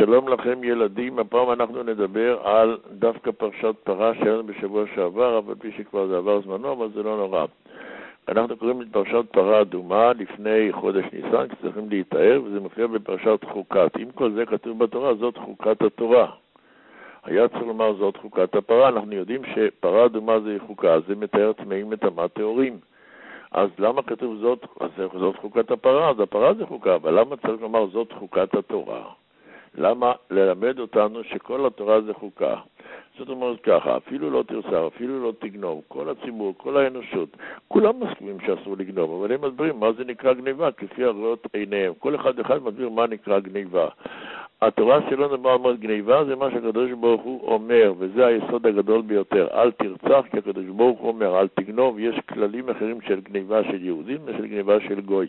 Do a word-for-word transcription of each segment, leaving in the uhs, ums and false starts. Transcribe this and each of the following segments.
שלום לכם ילדים, הפעם אנחנו נדבר על דווקא פרשת פרה שהיינו בשבוע שעבר, אבל פי שכבר זה עבר זמנו, אבל זה לא נורא. אנחנו קוראים את פרשת פרה אדומה לפני חודש ניסן, כשצריכים להתאר, וזה מופיע בפרשת חוקת. אם כל זה כתוב בתורה, זאת חוקת התורה. היה צריך לומר זאת חוקת הפרה, אנחנו יודעים שפרה אדומה זה חוקה, זה מתאר טמאים מטמאת טהורים. אז למה כתוב זאת, אז זאת חוקת הפרה? אז הפרה זה חוקה, אבל למה צריך לומר זאת חוקת התורה? למה ללמד אותנו שכל התורה זה חוקה? זאת אומרת ככה, אפילו לא תרצח, אפילו לא תגנוב, כל הציבור, כל האנושות, כולם מסכימים שאסור לגנוב, אבל הם מסבירים מה זה נקרא גניבה, כפי הראיות עיניהם. כל אחד אחד מסביר מה נקרא גניבה. התורה שלנו אומרת גניבה זה מה שהקדוש ברוך הוא אומר, וזה היסוד הגדול ביותר. אל תרצח, כי הקדוש ברוך הוא אומר, אל תגנוב. יש כללים אחרים של גניבה של יהודים ושל גניבה של גוי.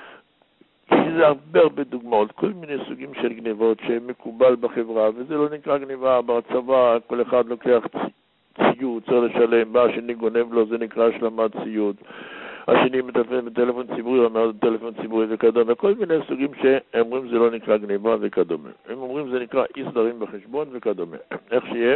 כי זה הרבה הרבה דוגמאות, כל מיני סוגים של גניבות שמקובל בחברה, וזה לא נקרא גניבה. בצבא כל אחד לוקח ציוד, צריך לשלם, בא השני גונב לו, זה נקרא השלמת ציוד. השני מטלפון בטלפון ציבורי, אומר טלפון ציבורי וכדומה, כל מיני סוגים שאומרים זה לא נקרא גניבה וכדומה. הם אומרים זה נקרא אי סדרים בחשבון וכדומה. איך שיהיה?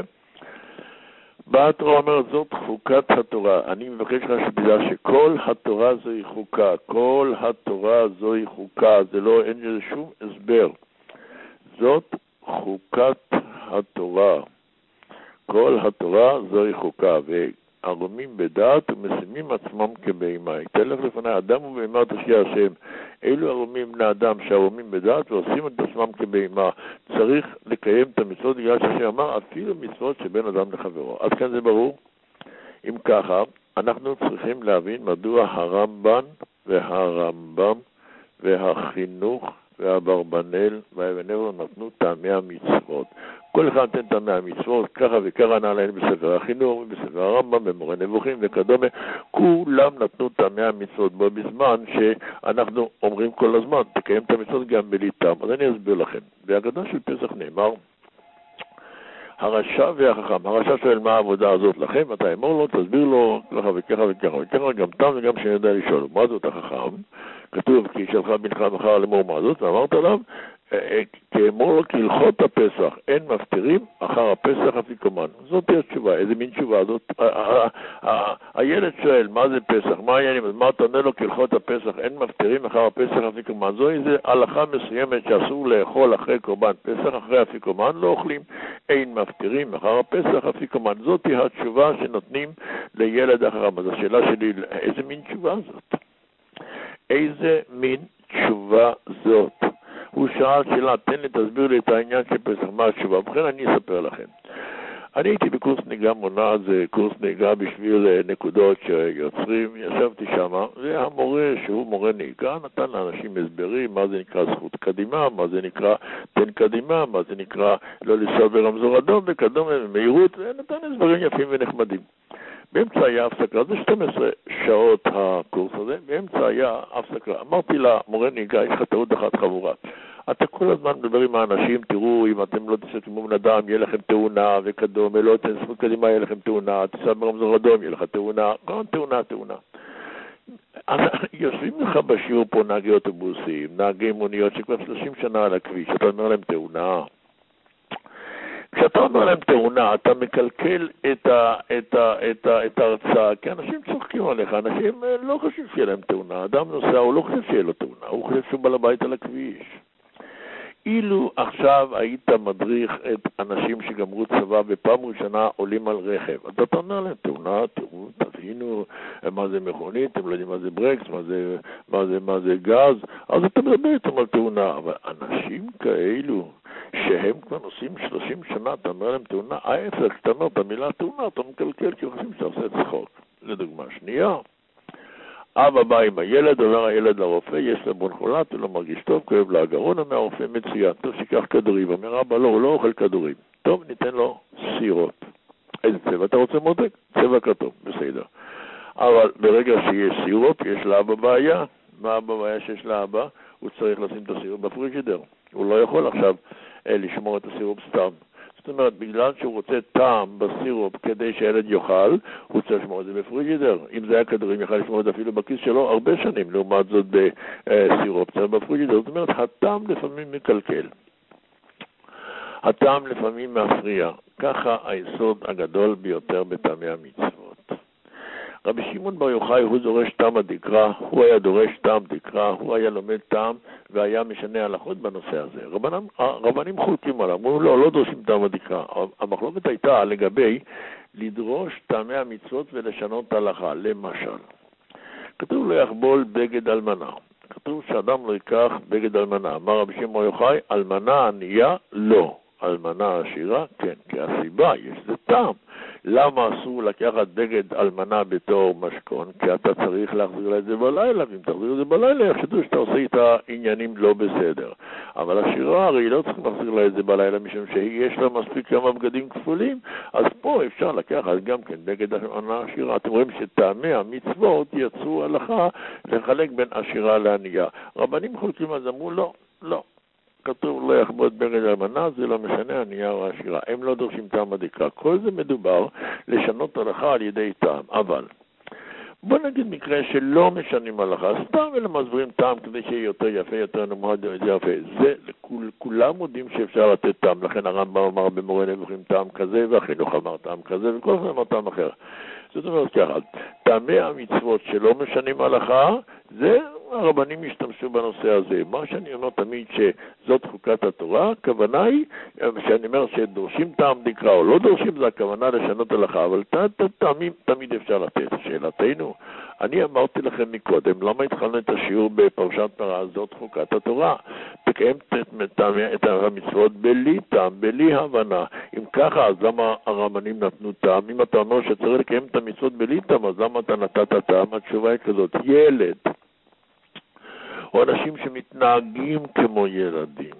באה התורה אומרת זאת חוקת התורה. אני מבקש לך שתדע שכל התורה זוהי חוקה, כל התורה זוהי חוקה, זה לא, אין לזה שום הסבר. זאת חוקת התורה. כל התורה זוהי חוקה, והרומים בדעת ומשימים עצמם כבהמה. תלך לפני אדם ובהמה תושיע השם. אלו הרומים בני אדם שהרומים בדעת ועושים את עצמם כבהמה. צריך לקיים את המצוות בגלל שהשם אמר, אפילו מצוות שבין אדם לחברו. עד כאן זה ברור? אם ככה, אנחנו צריכים להבין מדוע הרמב"ן והרמב"ם והחינוך והברבנאל והאבן עזרא נתנו טעמי המצוות. כל אחד נתן טעמי המצוות, ככה וככה נעליין בספר החינוך, בספר הרמב"ם, במורה נבוכים וכדומה. כולם נתנו טעמי המצוות בו בזמן שאנחנו אומרים כל הזמן, תקיים את המצוות גם בלי טעם. אז אני אסביר לכם. בהגדה של פסח נאמר, הרשע והחכם. הרשע שואל מה העבודה הזאת לכם, אתה אמור לו, תסביר לו, ככה וככה וככה וככה, גם טעם וגם שאני יודע לשאול. מה זאת החכם? כתוב, כי שלך בנך מחר לאמור מה זאת, ואמרת עליו, כאמור לו, כהלכות הפסח, אין מפטירים, אחר הפסח אפיקומן. זאת היא התשובה. איזה מין תשובה זאת? הילד שואל, מה זה פסח? מה העניינים? אז מה אתה עונה לו, כהלכות הפסח, אין מפטירים, אחר הפסח אפיקומן. זו איזו הלכה מסוימת שאסור לאכול אחרי קורבן פסח, אחרי אפיקומן לא אוכלים. אין מפטירים, אחר הפסח אפיקומן. זאת היא התשובה שנותנים לילד אחרם. אז השאלה שלי, איזה מין תשובה זאת? איזה מין תשובה זאת? הוא שאל שאלה, תן לי, תסביר לי את העניין של פסח, מה התשובה? ובכן אני אספר לכם. אני הייתי בקורס נהיגה מונעת, זה קורס נהיגה בשביל נקודות שיוצרים, ישבתי שם, והמורה שהוא מורה נהיגה נתן לאנשים הסברים, מה זה נקרא זכות קדימה, מה זה נקרא תן קדימה, מה זה נקרא לא לנסוע ברמזור אדום וכדומה, במהירות, ונתן הסברים יפים ונחמדים. באמצע היה הפסקה, זה שתים עשרה שעות הקורס הזה, באמצע היה הפסקה. אמרתי למורה נהיגה, יש לך טעות אחת חבורה. אתה כל הזמן מדבר עם האנשים, תראו, אם אתם לא תסתמו בן אדם, יהיה לכם תאונה וכדומה, לא תנספות קדימה, יהיה לכם תאונה, תסע ברמזור אדום, יהיה לך תאונה, כל תאונה, תאונה. יושבים לך בשיעור פה נהגי אוטובוסים, נהגי מוניות שכבר שלושים שנה על הכביש, אתה אומר להם תאונה. כשאתה אומר להם תאונה, אתה מקלקל את, ה, את, ה, את, ה, את ההרצאה, כי אנשים צוחקים עליך, אנשים לא חושבים שיהיה להם תאונה, אדם נוסע, הוא לא חושב שיהיה לו תאונה, הוא חושב שהוא בא לבית על הכביש. אילו עכשיו היית מדריך את אנשים שגמרו צבא בפעם ראשונה עולים על רכב, אז אתה אומר להם תאונה, תראו, תבינו מה זה מכונית, אתם לא יודעים מה זה ברקס, מה זה, מה זה, מה זה גז, אז אתה מדבר איתם על תאונה, אבל אנשים כאלו שהם כבר נוסעים שלושים שנה, אתה אומר להם תאונה, ההפך, אתה אומר את המילה תאונה, אתה מקלקל, כי חושבים שאתה עושה צחוק. לדוגמה שנייה, אבא בא עם הילד, עובר הילד לרופא, יש לו ברונחולת, הוא לא מרגיש טוב, כואב לה הגרון, אומר הרופא מצוין, טוב שיקח כדורים, אומר אבא לא, הוא לא אוכל כדורים, טוב ניתן לו סירופ. איזה צבע אתה רוצה מותק? צבע כתוב, בסדר. אבל ברגע שיש סירופ, יש לאבא בעיה. מה הבעיה שיש לאבא? הוא צריך לשים את הסירופ בפריג'ידר. הוא לא יכול עכשיו אה, לשמור את הסירופ סתם. זאת אומרת, בגלל שהוא רוצה טעם בסירופ כדי שהילד יאכל, הוא צריך לשמור את זה בפריג'ידר. אם זה היה כדורים, יכל לשמור את זה אפילו בכיס שלו הרבה שנים, לעומת זאת בסירופ, צריך בפריג'ידר. זאת אומרת, הטעם לפעמים מקלקל. הטעם לפעמים מפריע. ככה היסוד הגדול ביותר בטעמי המצוות. רבי שמעון בר יוחאי הוא דורש טעם הדקרא, הוא היה דורש טעם דקרא, הוא היה לומד טעם והיה משנה הלכות בנושא הזה. רבנים, רבנים חולקים עליו, אמרו לא, לא דורשים טעם הדקרא. המחלוקת הייתה לגבי לדרוש טעמי המצוות ולשנות הלכה. למשל, כתוב לא יחבול בגד אלמנה. כתוב שאדם לא ייקח בגד אלמנה. אמר רבי שמעון בר יוחאי, אלמנה ענייה לא, אלמנה עשירה כן, כי הסיבה יש זה טעם. למה אסור לקחת בגד אלמנה בתור משכון? כי אתה צריך להחזיר לה את זה בלילה, ואם תחזיר את זה בלילה, יחשדו שאתה עושה את העניינים לא בסדר. אבל השירה הרי לא צריך להחזיר לה את זה בלילה, משום שיש לה מספיק כמה בגדים כפולים, אז פה אפשר לקחת גם כן בגד אלמנה עשירה. אתם רואים שטעמי המצוות יצרו הלכה לחלק בין עשירה לענייה. רבנים חולקים אז אמרו לא, לא. כתוב לא יחבוד בגד אלמנה, זה לא משנה, ענייה או עשירה. הם לא דורשים טעם הדקרא. כל זה מדובר לשנות הלכה על ידי טעם. אבל בוא נגיד מקרה שלא משנים הלכה, סתם אלא מסבירים טעם כדי שיהיה יותר יפה, יותר נמוד, יותר יפה. זה, לכול, כולם יודעים שאפשר לתת טעם. לכן הרמב"ם אמר במורה נבוכים טעם כזה, והחינוך אמר טעם כזה, וכל אחד אמר טעם אחר. זאת אומרת ככה, טעמי המצוות שלא משנים הלכה, זה הרבנים השתמשו בנושא הזה. מה שאני אומר תמיד שזאת חוקת התורה, הכוונה היא, שאני אומר שדורשים טעם דקרא או לא דורשים, זה הכוונה לשנות הלכה, אבל טעמים תמיד אפשר לתת. שאלתנו, אני אמרתי לכם מקודם, למה התחלנו את השיעור בפרשת פרה? זאת חוקת התורה. תקיים את המצוות בלי טעם, בלי הבנה. אם ככה, אז למה הרבנים נתנו טעם? אם אתה אומר שצריך לקיים את המצוות בלי טעם, אז למה אתה נתת טעם? התשובה היא כזאת, ילד או אנשים שמתנהגים כמו ילדים,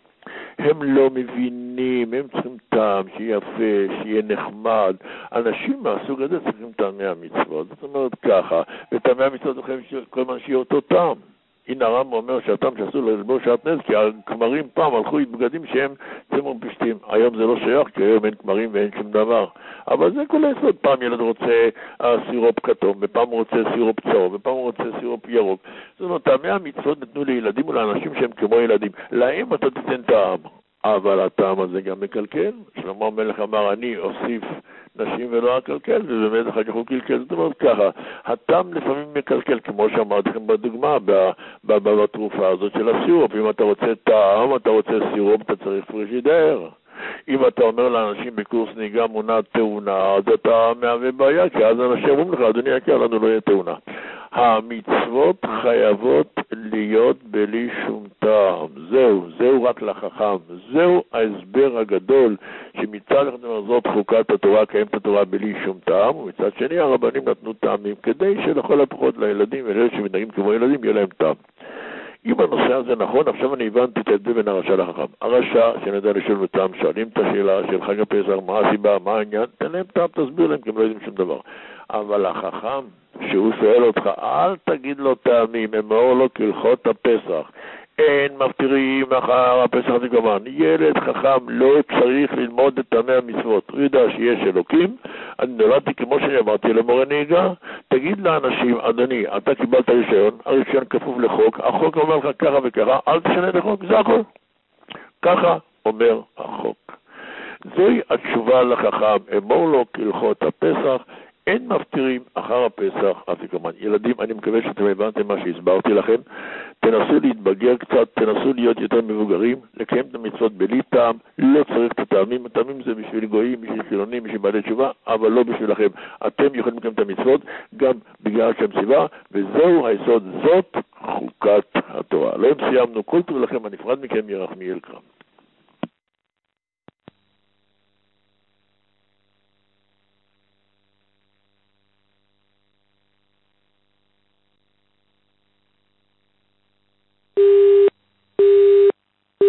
הם לא מבינים, הם צריכים טעם, שיהיה יפה, שיהיה נחמד. אנשים מהסוג הזה צריכים טעמי המצוות. זאת אומרת ככה, וטעמי המצוות צריכים כל מה שיהיה אותו טעם. הנה הרמב"ם אומר שהטעם שאסור ללבוש שעטנז, כי הכמרים פעם הלכו עם בגדים שהם צמר פשטים. היום זה לא שייך, כי היום אין כמרים ואין שום דבר. אבל זה כל היסוד. פעם ילד רוצה סירופ כתום, ופעם הוא רוצה סירופ צהוב, ופעם הוא רוצה סירופ ירוק. זאת אומרת, טעמי המצוות נתנו לילדים ולאנשים שהם כמו ילדים. להם אתה תיתן טעם. אבל הטעם הזה גם מקלקל. שלמה המלך אמר, אני אוסיף נשים ולא אקלקל, ובאמת אחר כך הוא קלקל. זאת אומרת ככה, הטעם לפעמים מקלקל, כמו שאמרתי לכם בדוגמה, בתרופה הזאת של הסירופ. אם אתה רוצה טעם, אתה רוצה סירופ, אתה צריך פריג'ידר. אם אתה אומר לאנשים בקורס נהיגה מונעת תאונה, אז אתה מהווה בעיה, כי אז אנשים אומרים לך, אדוני יקר, לנו לא יהיה תאונה. המצוות חייבות להיות בלי שום טעם. זהו, זהו רק לחכם. זהו ההסבר הגדול שמצד אחד זאת חוקת התורה, קיים את התורה בלי שום טעם, ומצד שני הרבנים נתנו טעמים כדי שלכל הפחות לילדים ולאלה שמתנהגים כמו ילדים יהיה להם טעם. אם הנושא הזה נכון, עכשיו אני הבנתי את ההבדל בין הרשע לחכם. הרשע, שנדע לשאול בטעם, שואלים את השאלה של חג הפסח, מה הסיבה, מה העניין, תן להם טעם, תסביר להם, כי הם לא יודעים שום דבר. אבל החכם, שהוא שואל אותך, אל תגיד לו טעמים, אמור לו כהלכות הפסח. אין מפטירים אחר הפסח הזה כמובן. ילד חכם לא צריך ללמוד את טעמי המצוות. הוא יודע שיש אלוקים. אני נולדתי כמו שאני עברתי למורה נהיגה. תגיד לאנשים, אדוני, אתה קיבלת רישיון, הרישיון כפוף לחוק, החוק אומר לך ככה וככה, אל תשנה את החוק, זה הכל. ככה אומר החוק. זוהי התשובה לחכם, אמור לו כהלכות הפסח, אין מפטירים אחר הפסח, אף כמובן. ילדים, אני מקווה שאתם הבנתם מה שהסברתי לכם. תנסו להתבגר קצת, תנסו להיות יותר מבוגרים, לקיים את המצוות בלי טעם, לא צריך את הטעמים. הטעמים זה בשביל גויים, בשביל חילונים, בשביל בעלי תשובה, אבל לא בשבילכם. אתם יכולים לקיים את המצוות גם בגלל שם סיבה, וזהו היסוד, זאת חוקת התורה. לא אם סיימנו, כל טוב לכם, הנפרד מכם ירחמיאל קרם.